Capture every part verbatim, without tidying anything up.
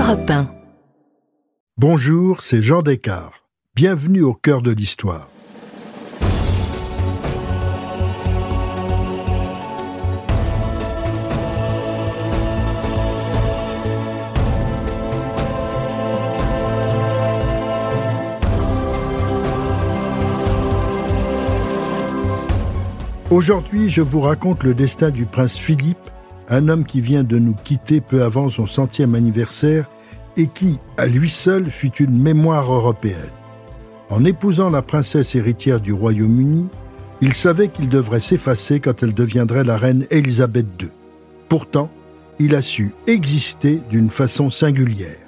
Europe un. Bonjour, c'est Jean Descartes. Bienvenue au cœur de l'histoire. Aujourd'hui, je vous raconte le destin du prince Philippe, un homme qui vient de nous quitter peu avant son centième anniversaire et qui, à lui seul, fut une mémoire européenne. En épousant la princesse héritière du Royaume-Uni, il savait qu'il devrait s'effacer quand elle deviendrait la reine Élisabeth deux. Pourtant, il a su exister d'une façon singulière.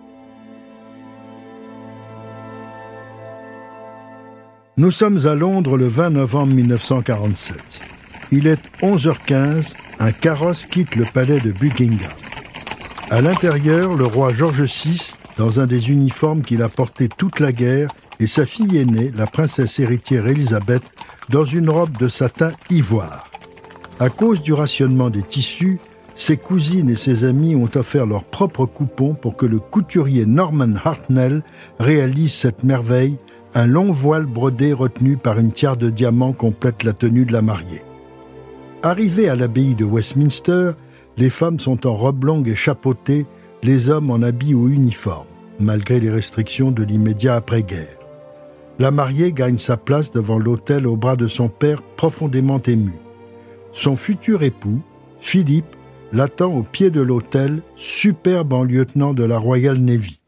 Nous sommes à Londres le vingt novembre mille neuf cent quarante-sept. Il est onze heures quinze, un carrosse quitte le palais de Buckingham. À l'intérieur, le roi George six, dans un des uniformes qu'il a porté toute la guerre, et sa fille aînée, la princesse héritière Élisabeth, dans une robe de satin ivoire. À cause du rationnement des tissus, ses cousines et ses amis ont offert leurs propres coupons pour que le couturier Norman Hartnell réalise cette merveille. Un long voile brodé retenu par une tiare de diamants complète la tenue de la mariée. Arrivés à l'abbaye de Westminster, les femmes sont en robe longue et chapeautées, les hommes en habits ou uniformes, malgré les restrictions de l'immédiat après-guerre. La mariée gagne sa place devant l'autel au bras de son père, profondément ému. Son futur époux, Philippe, l'attend au pied de l'autel, superbe en lieutenant de la Royal Navy.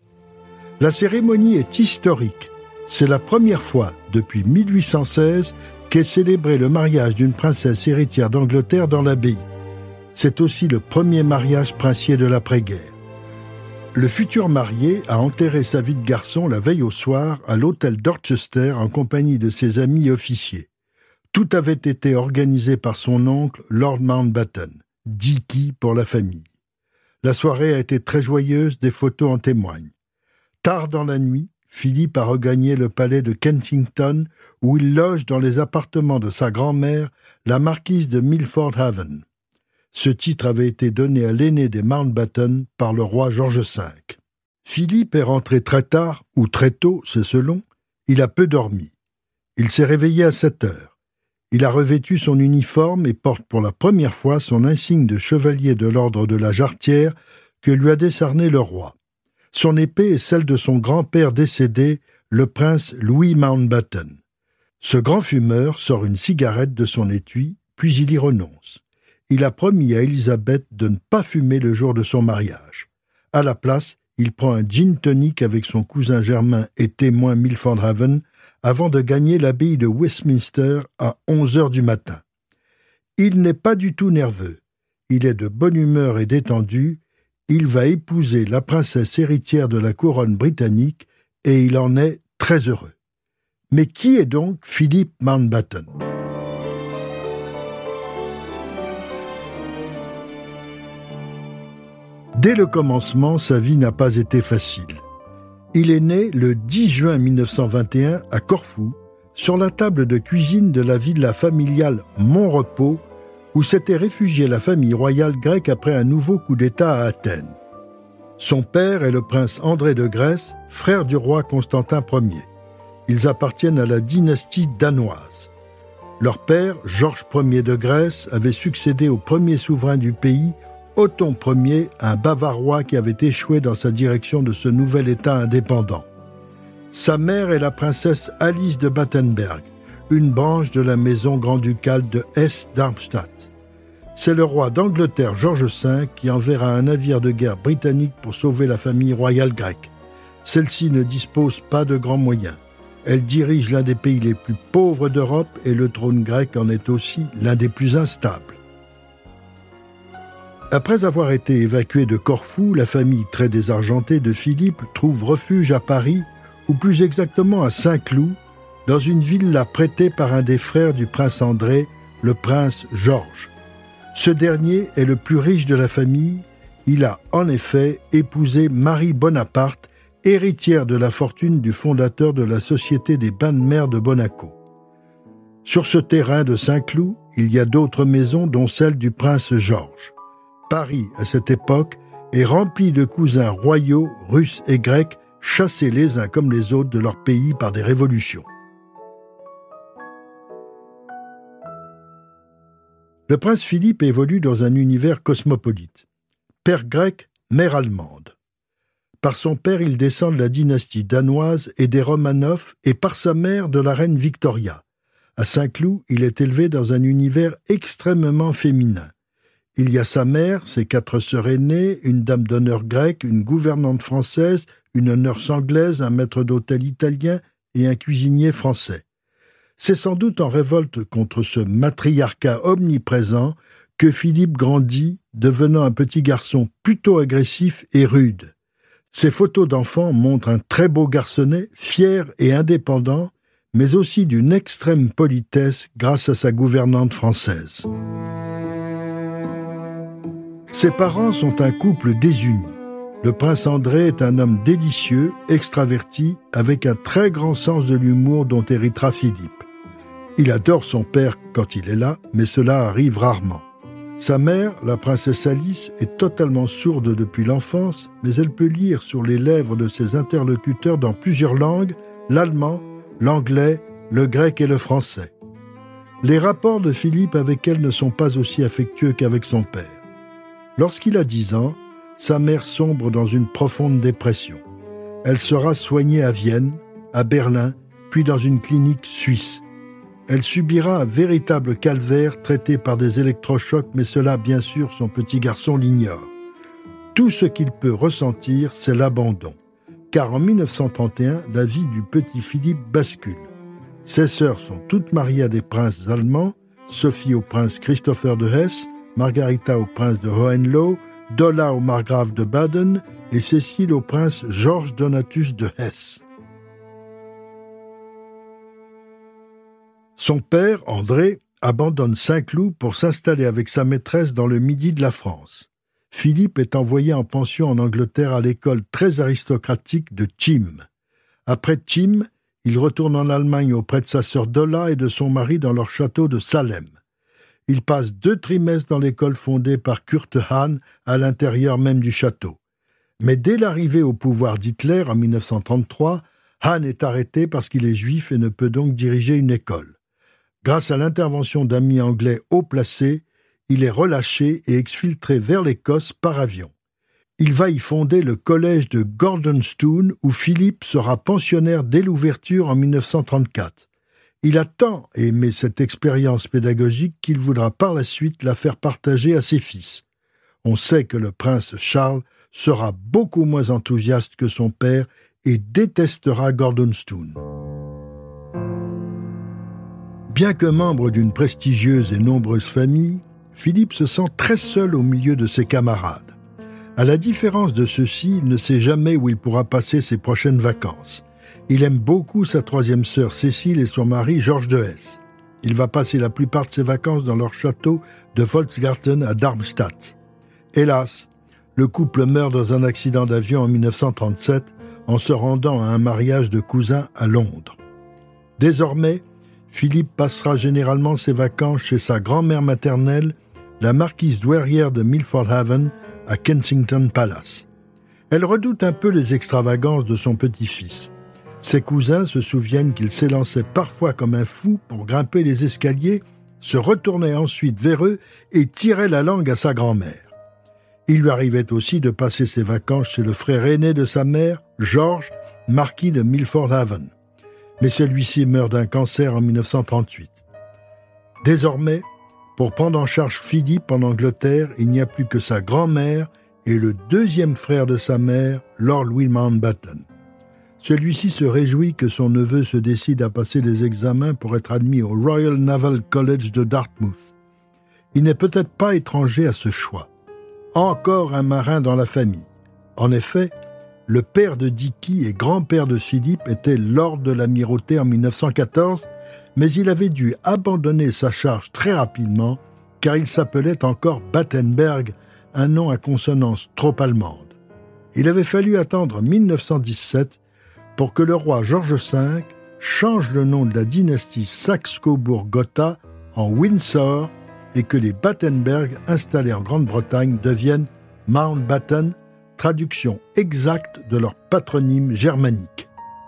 La cérémonie est historique. C'est la première fois, depuis mille huit cent seize, qu'est célébré le mariage d'une princesse héritière d'Angleterre dans l'abbaye. C'est aussi le premier mariage princier de l'après-guerre. Le futur marié a enterré sa vie de garçon la veille au soir à l'hôtel Dorchester en compagnie de ses amis officiers. Tout avait été organisé par son oncle, Lord Mountbatten, Dicky pour la famille. La soirée a été très joyeuse, des photos en témoignent. Tard dans la nuit, Philippe a regagné le palais de Kensington, où il loge dans les appartements de sa grand-mère, la marquise de Milford Haven. Ce titre avait été donné à l'aîné des Mountbatten par le roi George cinq. Philippe est rentré très tard, ou très tôt, c'est selon. Il a peu dormi. Il s'est réveillé à sept heures. Il a revêtu son uniforme et porte pour la première fois son insigne de chevalier de l'ordre de la Jarretière que lui a décerné le roi. Son épée est celle de son grand-père décédé, le prince Louis Mountbatten. Ce grand fumeur sort une cigarette de son étui, puis il y renonce. Il a promis à Élisabeth de ne pas fumer le jour de son mariage. À la place, il prend un gin tonic avec son cousin germain et témoin Milford Haven avant de gagner l'abbaye de Westminster à onze heures du matin. Il n'est pas du tout nerveux. Il est de bonne humeur et détendu. Il va épouser la princesse héritière de la couronne britannique et il en est très heureux. Mais qui est donc Philippe Mountbatten ? Dès le commencement, sa vie n'a pas été facile. Il est né le dix juin mille neuf cent vingt et un à Corfou, sur la table de cuisine de la villa familiale Montrepos, où s'était réfugiée la famille royale grecque après un nouveau coup d'État à Athènes. Son père est le prince André de Grèce, frère du roi Constantin Ier. Ils appartiennent à la dynastie danoise. Leur père, Georges Ier de Grèce, avait succédé au premier souverain du pays, Othon Ier, un Bavarois qui avait échoué dans sa direction de ce nouvel État indépendant. Sa mère est la princesse Alice de Battenberg, une branche de la maison grand-ducale de Hesse-Darmstadt. C'est le roi d'Angleterre George cinq qui enverra un navire de guerre britannique pour sauver la famille royale grecque. Celle-ci ne dispose pas de grands moyens. Elle dirige l'un des pays les plus pauvres d'Europe et le trône grec en est aussi l'un des plus instables. Après avoir été évacuée de Corfou, la famille très désargentée de Philippe trouve refuge à Paris, ou plus exactement à Saint-Cloud, dans une villa prêtée par un des frères du prince André, le prince Georges. Ce dernier est le plus riche de la famille. Il a en effet épousé Marie Bonaparte, héritière de la fortune du fondateur de la Société des bains de mer de Monaco. Sur ce terrain de Saint-Cloud, il y a d'autres maisons, dont celle du prince Georges. Paris, à cette époque, et rempli de cousins royaux, russes et grecs, chassés les uns comme les autres de leur pays par des révolutions. Le prince Philippe évolue dans un univers cosmopolite. Père grec, mère allemande. Par son père, il descend de la dynastie danoise et des Romanov, et par sa mère de la reine Victoria. À Saint-Cloud, il est élevé dans un univers extrêmement féminin. Il y a sa mère, ses quatre sœurs aînées, une dame d'honneur grecque, une gouvernante française, une nurse anglaise, un maître d'hôtel italien et un cuisinier français. C'est sans doute en révolte contre ce matriarcat omniprésent que Philippe grandit, devenant un petit garçon plutôt agressif et rude. Ses photos d'enfant montrent un très beau garçonnet, fier et indépendant, mais aussi d'une extrême politesse grâce à sa gouvernante française. Ses parents sont un couple désuni. Le prince André est un homme délicieux, extraverti, avec un très grand sens de l'humour dont héritera Philippe. Il adore son père quand il est là, mais cela arrive rarement. Sa mère, la princesse Alice, est totalement sourde depuis l'enfance, mais elle peut lire sur les lèvres de ses interlocuteurs dans plusieurs langues, l'allemand, l'anglais, le grec et le français. Les rapports de Philippe avec elle ne sont pas aussi affectueux qu'avec son père. Lorsqu'il a dix ans, sa mère sombre dans une profonde dépression. Elle sera soignée à Vienne, à Berlin, puis dans une clinique suisse. Elle subira un véritable calvaire traité par des électrochocs, mais cela, bien sûr, son petit garçon l'ignore. Tout ce qu'il peut ressentir, c'est l'abandon. Car en dix-neuf cent trente et un, la vie du petit Philippe bascule. Ses sœurs sont toutes mariées à des princes allemands, Sophie au prince Christopher de Hesse, Margarita au prince de Hohenlohe, Dolla au margrave de Baden et Cécile au prince Georges Donatus de Hesse. Son père, André, abandonne Saint-Cloud pour s'installer avec sa maîtresse dans le midi de la France. Philippe est envoyé en pension en Angleterre à l'école très aristocratique de Chim. Après Chim, il retourne en Allemagne auprès de sa sœur Dolla et de son mari dans leur château de Salem. Il passe deux trimestres dans l'école fondée par Kurt Hahn à l'intérieur même du château. Mais dès l'arrivée au pouvoir d'Hitler en dix-neuf cent trente-trois, Hahn est arrêté parce qu'il est juif et ne peut donc diriger une école. Grâce à l'intervention d'amis anglais haut placés, il est relâché et exfiltré vers l'Écosse par avion. Il va y fonder le collège de Gordonstoun où Philippe sera pensionnaire dès l'ouverture en dix-neuf cent trente-quatre. Il a tant aimé cette expérience pédagogique qu'il voudra par la suite la faire partager à ses fils. On sait que le prince Charles sera beaucoup moins enthousiaste que son père et détestera Gordonstoun. Bien que membre d'une prestigieuse et nombreuse famille, Philippe se sent très seul au milieu de ses camarades. À la différence de ceux-ci, il ne sait jamais où il pourra passer ses prochaines vacances. Il aime beaucoup sa troisième sœur Cécile et son mari Georges de Hesse. Il va passer la plupart de ses vacances dans leur château de Volksgarten à Darmstadt. Hélas, le couple meurt dans un accident d'avion en dix-neuf cent trente-sept en se rendant à un mariage de cousins à Londres. Désormais, Philippe passera généralement ses vacances chez sa grand-mère maternelle, la marquise douairière de Milford Haven, à Kensington Palace. Elle redoute un peu les extravagances de son petit-fils. Ses cousins se souviennent qu'il s'élançait parfois comme un fou pour grimper les escaliers, se retournait ensuite vers eux et tirait la langue à sa grand-mère. Il lui arrivait aussi de passer ses vacances chez le frère aîné de sa mère, Georges, marquis de Milford Haven. Mais celui-ci meurt d'un cancer en dix-neuf cent trente-huit. Désormais, pour prendre en charge Philippe en Angleterre, il n'y a plus que sa grand-mère et le deuxième frère de sa mère, Lord Louis Mountbatten. Celui-ci se réjouit que son neveu se décide à passer les examens pour être admis au Royal Naval College de Dartmouth. Il n'est peut-être pas étranger à ce choix. Encore un marin dans la famille. En effet, le père de Dicky et grand-père de Philippe était lord de l'amirauté en dix-neuf cent quatorze, mais il avait dû abandonner sa charge très rapidement car il s'appelait encore Battenberg, un nom à consonance trop allemande. Il avait fallu attendre dix-neuf cent dix-sept pour que le roi Georges cinq change le nom de la dynastie Saxe-Cobourg-Gotha en Windsor et que les Battenberg installés en Grande-Bretagne deviennent Mountbatten traduction exacte de leur patronyme germanique.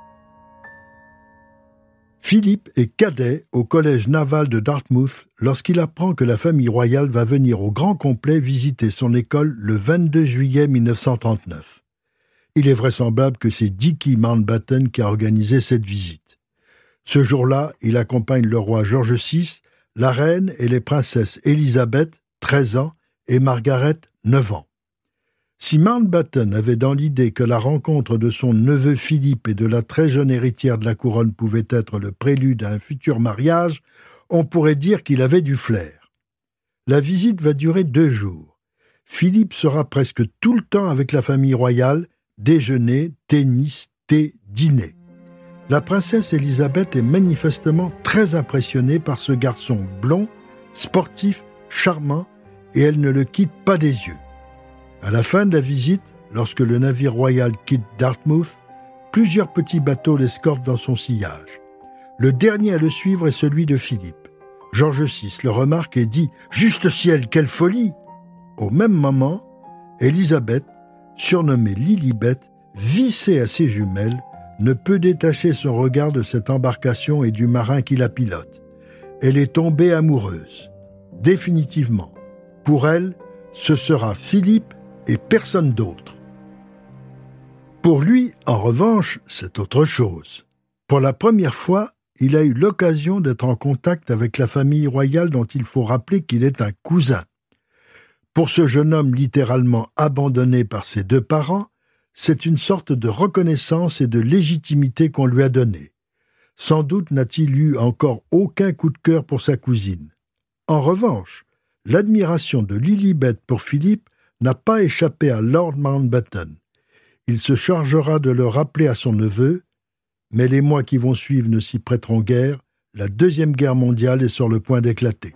Philippe est cadet au collège naval de Dartmouth lorsqu'il apprend que la famille royale va venir au grand complet visiter son école le vingt-deux juillet mille neuf cent trente-neuf. Il est vraisemblable que c'est Dicky Mountbatten qui a organisé cette visite. Ce jour-là, il accompagne le roi George six, la reine et les princesses Élisabeth, treize ans, et Margaret, neuf ans. Si Mountbatten avait dans l'idée que la rencontre de son neveu Philippe et de la très jeune héritière de la couronne pouvait être le prélude à un futur mariage, on pourrait dire qu'il avait du flair. La visite va durer deux jours. Philippe sera presque tout le temps avec la famille royale, déjeuner, tennis, thé, dîner. La princesse Élisabeth est manifestement très impressionnée par ce garçon blond, sportif, charmant, et elle ne le quitte pas des yeux. À la fin de la visite, lorsque le navire royal quitte Dartmouth, plusieurs petits bateaux l'escortent dans son sillage. Le dernier à le suivre est celui de Philippe. George six le remarque et dit « Juste ciel, quelle folie !» Au même moment, Élisabeth, surnommée Lilibet, vissée à ses jumelles, ne peut détacher son regard de cette embarcation et du marin qui la pilote. Elle est tombée amoureuse. Définitivement. Pour elle, ce sera Philippe et personne d'autre. Pour lui, en revanche, c'est autre chose. Pour la première fois, il a eu l'occasion d'être en contact avec la famille royale dont il faut rappeler qu'il est un cousin. Pour ce jeune homme littéralement abandonné par ses deux parents, c'est une sorte de reconnaissance et de légitimité qu'on lui a donnée. Sans doute n'a-t-il eu encore aucun coup de cœur pour sa cousine. En revanche, l'admiration de Lilibet pour Philippe n'a pas échappé à Lord Mountbatten. Il se chargera de le rappeler à son neveu, mais les mois qui vont suivre ne s'y prêteront guère, la Deuxième Guerre mondiale est sur le point d'éclater.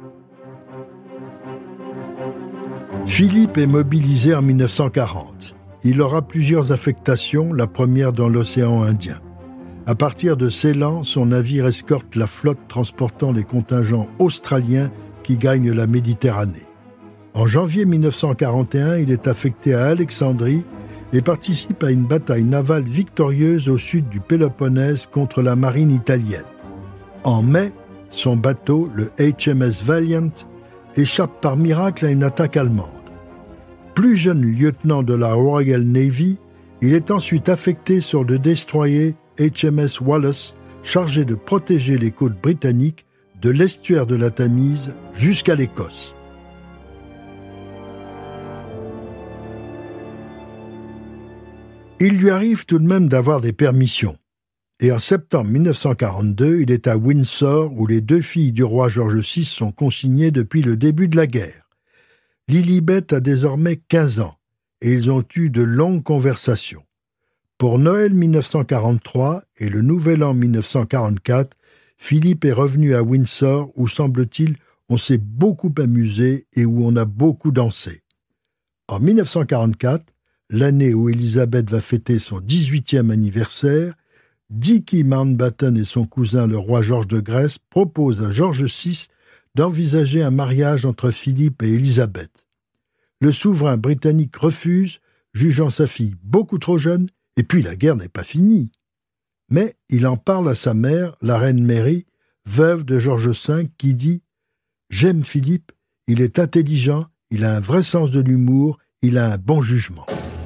Philippe est mobilisé en mille neuf cent quarante. Il aura plusieurs affectations, la première dans l'océan Indien. À partir de Ceylan, son navire escorte la flotte transportant les contingents australiens qui gagnent la Méditerranée. En janvier mille neuf cent quarante et un, il est affecté à Alexandrie et participe à une bataille navale victorieuse au sud du Péloponnèse contre la marine italienne. En mai, son bateau, le H M S Valiant, échappe par miracle à une attaque allemande. Plus jeune lieutenant de la Royal Navy, il est ensuite affecté sur le destroyer H M S Wallace, chargé de protéger les côtes britanniques de l'estuaire de la Tamise jusqu'à l'Écosse. Il lui arrive tout de même d'avoir des permissions. Et en septembre mille neuf cent quarante-deux, il est à Windsor où les deux filles du roi George six sont consignées depuis le début de la guerre. Lilibet a désormais quinze ans et ils ont eu de longues conversations. Pour Noël mille neuf cent quarante-trois et le Nouvel An mille neuf cent quarante-quatre, Philippe est revenu à Windsor où, semble-t-il, on s'est beaucoup amusé et où on a beaucoup dansé. En mille neuf cent quarante-quatre, l'année où Élisabeth va fêter son dix-huitième anniversaire, Dicky Mountbatten et son cousin le roi George de Grèce proposent à George six d'envisager un mariage entre Philippe et Élisabeth. Le souverain britannique refuse, jugeant sa fille beaucoup trop jeune, et puis la guerre n'est pas finie. Mais il en parle à sa mère, la reine Mary, veuve de George cinq, qui dit « J'aime Philippe, il est intelligent, il a un vrai sens de l'humour, il a un bon jugement. »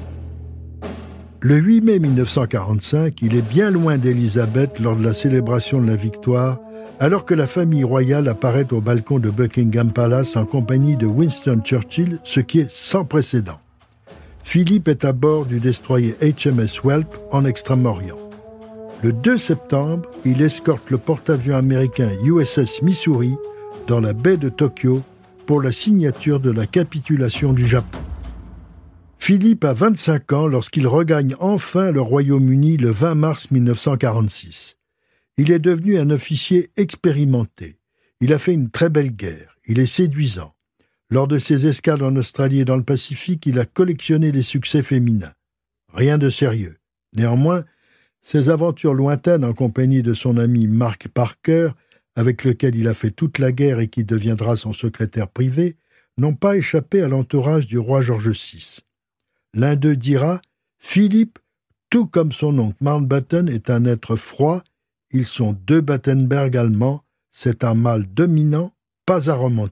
Le huit mai mille neuf cent quarante-cinq, il est bien loin d'Élisabeth lors de la célébration de la victoire, alors que la famille royale apparaît au balcon de Buckingham Palace en compagnie de Winston Churchill, ce qui est sans précédent. Philippe est à bord du destroyer H M S Whelp en Extrême-Orient. Le deux septembre, il escorte le porte-avions américain U S S Missouri dans la baie de Tokyo pour la signature de la capitulation du Japon. Philippe a vingt-cinq ans lorsqu'il regagne enfin le Royaume-Uni le vingt mars mille neuf cent quarante-six. Il est devenu un officier expérimenté. Il a fait une très belle guerre. Il est séduisant. Lors de ses escales en Australie et dans le Pacifique, il a collectionné les succès féminins. Rien de sérieux. Néanmoins, ses aventures lointaines en compagnie de son ami Mark Parker, avec lequel il a fait toute la guerre et qui deviendra son secrétaire privé, n'ont pas échappé à l'entourage du roi George six. l'un d'eux dira « Philippe, tout comme son oncle Mountbatten, est un être froid. Ils sont deux Battenberg allemands. C'est un mâle dominant, pas aromantique. »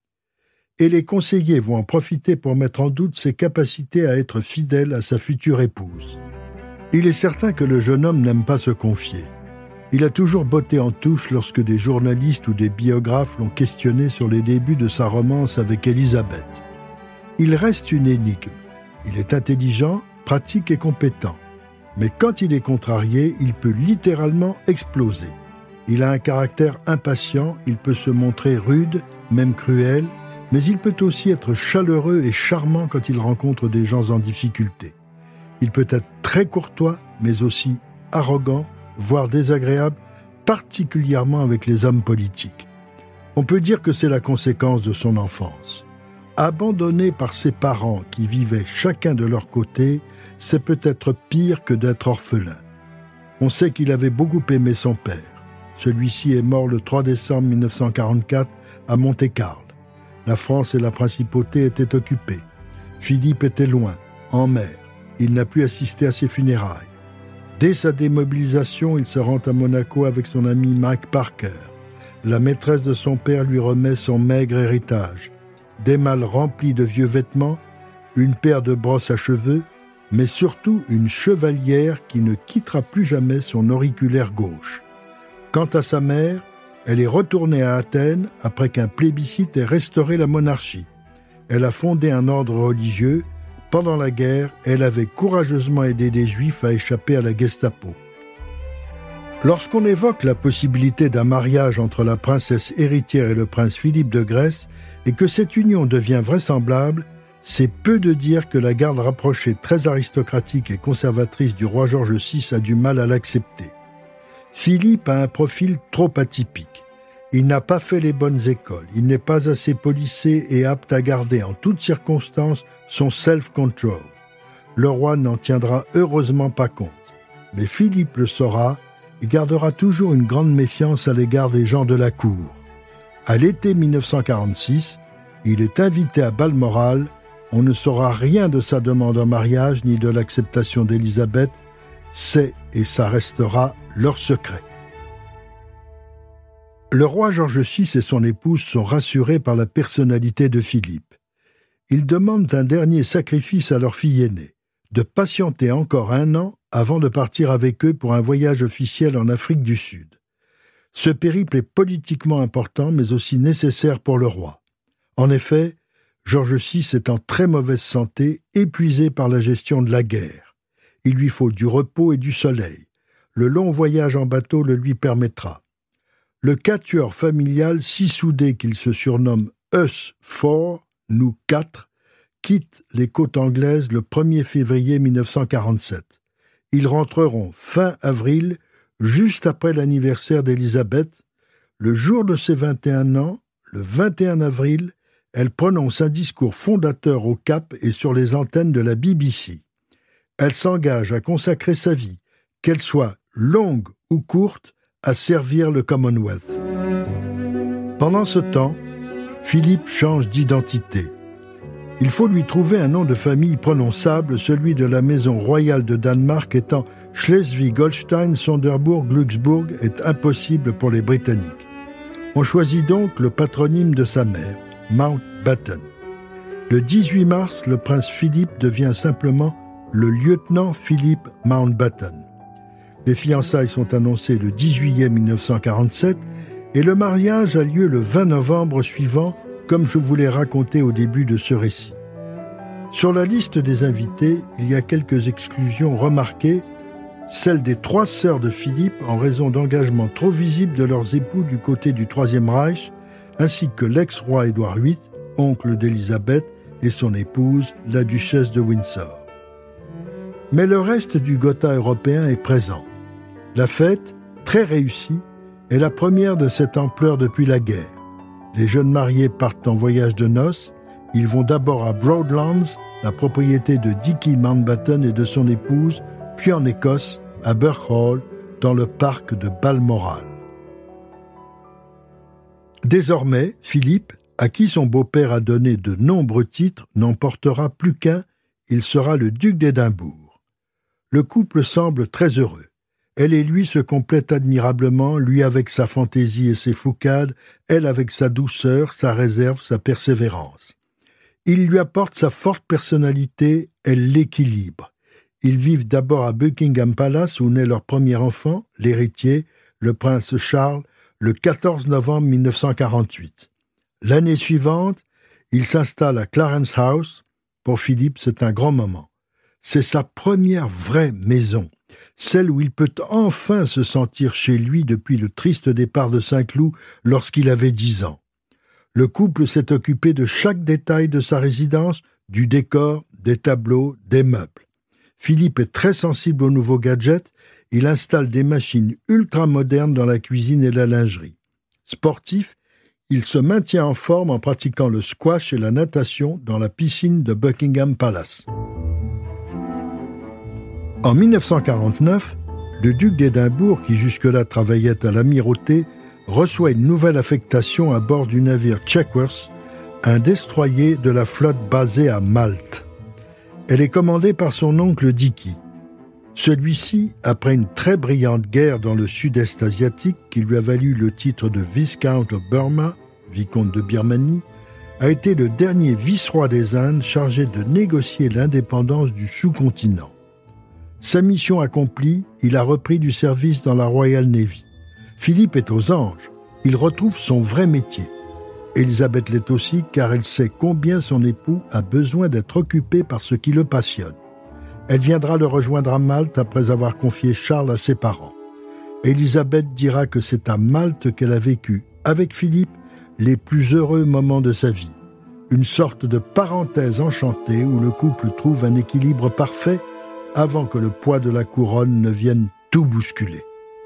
Et les conseillers vont en profiter pour mettre en doute ses capacités à être fidèle à sa future épouse. Il est certain que le jeune homme n'aime pas se confier. Il a toujours botté en touche lorsque des journalistes ou des biographes l'ont questionné sur les débuts de sa romance avec Élisabeth. Il reste une énigme. Il est intelligent, pratique et compétent. Mais quand il est contrarié, il peut littéralement exploser. Il a un caractère impatient, il peut se montrer rude, même cruel, mais il peut aussi être chaleureux et charmant quand il rencontre des gens en difficulté. Il peut être très courtois, mais aussi arrogant, voire désagréable, particulièrement avec les hommes politiques. On peut dire que c'est la conséquence de son enfance. Abandonné par ses parents qui vivaient chacun de leur côté, c'est peut-être pire que d'être orphelin. On sait qu'il avait beaucoup aimé son père. Celui-ci est mort le trois décembre mille neuf cent quarante-quatre à Monte-Carlo. La France et la principauté étaient occupées. Philippe était loin, en mer. Il n'a pu assister à ses funérailles. Dès sa démobilisation, il se rend à Monaco avec son ami Mike Parker. La maîtresse de son père lui remet son maigre héritage. Des malles remplies de vieux vêtements, une paire de brosses à cheveux, mais surtout une chevalière qui ne quittera plus jamais son auriculaire gauche. Quant à sa mère, elle est retournée à Athènes après qu'un plébiscite ait restauré la monarchie. Elle a fondé un ordre religieux. Pendant la guerre, elle avait courageusement aidé des Juifs à échapper à la Gestapo. Lorsqu'on évoque la possibilité d'un mariage entre la princesse héritière et le prince Philippe de Grèce, et que cette union devient vraisemblable, c'est peu de dire que la garde rapprochée très aristocratique et conservatrice du roi George six a du mal à l'accepter. Philippe a un profil trop atypique. Il n'a pas fait les bonnes écoles, il n'est pas assez policé et apte à garder en toutes circonstances son self-control. Le roi n'en tiendra heureusement pas compte. Mais Philippe le saura et gardera toujours une grande méfiance à l'égard des gens de la cour. À l'été mille neuf cent quarante-six, il est invité à Balmoral. On ne saura rien de sa demande en mariage ni de l'acceptation d'Élisabeth. C'est et ça restera leur secret. Le roi George six et son épouse sont rassurés par la personnalité de Philippe. Ils demandent un dernier sacrifice à leur fille aînée, de patienter encore un an avant de partir avec eux pour un voyage officiel en Afrique du Sud. Ce périple est politiquement important, mais aussi nécessaire pour le roi. En effet, George six est en très mauvaise santé, épuisé par la gestion de la guerre. Il lui faut du repos et du soleil. Le long voyage en bateau le lui permettra. Le quatuor familial, si soudé qu'il se surnomme « Us Four », nous quatre, quitte les côtes anglaises le premier février mille neuf cent quarante-sept. Ils rentreront fin avril, juste après l'anniversaire d'Élisabeth. Le jour de ses vingt et un ans, le vingt et un avril, elle prononce un discours fondateur au Cap et sur les antennes de la B B C. Elle s'engage à consacrer sa vie, qu'elle soit longue ou courte, à servir le Commonwealth. Pendant ce temps, Philippe change d'identité. Il faut lui trouver un nom de famille prononçable, celui de la maison royale de Danemark étant Schleswig-Holstein-Sonderbourg-Glücksbourg est impossible pour les Britanniques. On choisit donc le patronyme de sa mère, Mountbatten. Le dix-huit mars, le prince Philippe devient simplement le lieutenant Philippe Mountbatten. Les fiançailles sont annoncées le dix juillet mille neuf cent quarante-sept et le mariage a lieu le vingt novembre suivant, comme je vous l'ai raconté au début de ce récit. Sur la liste des invités, il y a quelques exclusions remarquées, celle des trois sœurs de Philippe en raison d'engagements trop visibles de leurs époux du côté du Troisième Reich, ainsi que l'ex-roi Édouard huit, oncle d'Élisabeth, et son épouse, la duchesse de Windsor. Mais le reste du Gotha européen est présent. La fête, très réussie, est la première de cette ampleur depuis la guerre. Les jeunes mariés partent en voyage de noces. Ils vont d'abord à Broadlands, la propriété de Dickie Mountbatten et de son épouse, puis en Écosse, à Burke Hall, dans le parc de Balmoral. Désormais, Philippe, à qui son beau-père a donné de nombreux titres, n'en portera plus qu'un il sera le duc d'Édimbourg. Le couple semble très heureux. Elle et lui se complètent admirablement, lui avec sa fantaisie et ses foucades, elle avec sa douceur, sa réserve, sa persévérance. Il lui apporte sa forte personnalité, elle l'équilibre. Ils vivent d'abord à Buckingham Palace où naît leur premier enfant, l'héritier, le prince Charles, le quatorze novembre mille neuf cent quarante-huit. L'année suivante, il s'installe à Clarence House. Pour Philippe, c'est un grand moment. C'est sa première vraie maison, celle où il peut enfin se sentir chez lui depuis le triste départ de Saint-Cloud lorsqu'il avait dix ans. Le couple s'est occupé de chaque détail de sa résidence, du décor, des tableaux, des meubles. Philippe est très sensible aux nouveaux gadgets. Il installe des machines ultra-modernes dans la cuisine et la lingerie. Sportif, il se maintient en forme en pratiquant le squash et la natation dans la piscine de Buckingham Palace. En mille neuf cent quarante-neuf, le duc d'Édimbourg, qui jusque-là travaillait à l'amirauté, reçoit une nouvelle affectation à bord du navire Chatsworth, un destroyer de la flotte basée à Malte. Elle est commandée par son oncle Dicky. Celui-ci, après une très brillante guerre dans le sud-est asiatique qui lui a valu le titre de Viscount of Burma, vicomte de Birmanie, a été le dernier vice-roi des Indes chargé de négocier l'indépendance du sous-continent. Sa mission accomplie, il a repris du service dans la Royal Navy. Philippe est aux anges. Il retrouve son vrai métier. Élisabeth l'est aussi car elle sait combien son époux a besoin d'être occupé par ce qui le passionne. Elle viendra le rejoindre à Malte après avoir confié Charles à ses parents. Élisabeth dira que c'est à Malte qu'elle a vécu, avec Philippe, les plus heureux moments de sa vie. Une sorte de parenthèse enchantée où le couple trouve un équilibre parfait avant que le poids de la couronne ne vienne tout bousculer.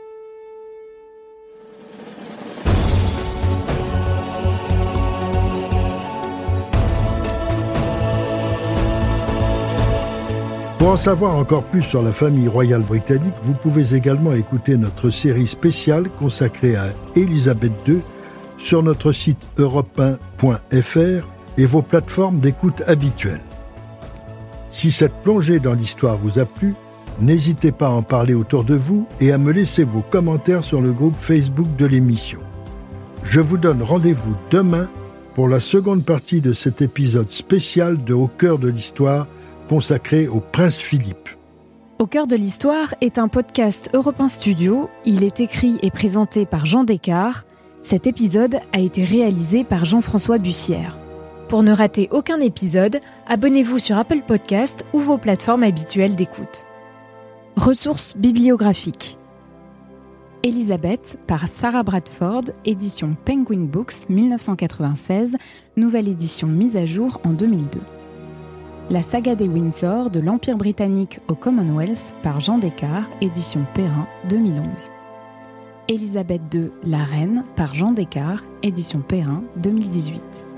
Pour en savoir encore plus sur la famille royale britannique, vous pouvez également écouter notre série spéciale consacrée à Élisabeth deux sur notre site europe un point f r et vos plateformes d'écoute habituelles. Si cette plongée dans l'histoire vous a plu, n'hésitez pas à en parler autour de vous et à me laisser vos commentaires sur le groupe Facebook de l'émission. Je vous donne rendez-vous demain pour la seconde partie de cet épisode spécial de Au cœur de l'histoire consacré au prince Philippe. Au cœur de l'histoire est un podcast Europe un Studio. Il est écrit et présenté par Jean Descartes. Cet épisode a été réalisé par Jean-François Bussière. Pour ne rater aucun épisode, abonnez-vous sur Apple Podcasts ou vos plateformes habituelles d'écoute. Ressources bibliographiques. Élisabeth par Sarah Bradford, édition Penguin Books mille neuf cent quatre-vingt-seize, nouvelle édition mise à jour en deux mille deux. La saga des Windsor de l'Empire britannique au Commonwealth par Jean Descartes, édition Perrin deux mille onze. Élisabeth deux, la reine par Jean Descartes, édition Perrin deux mille dix-huit.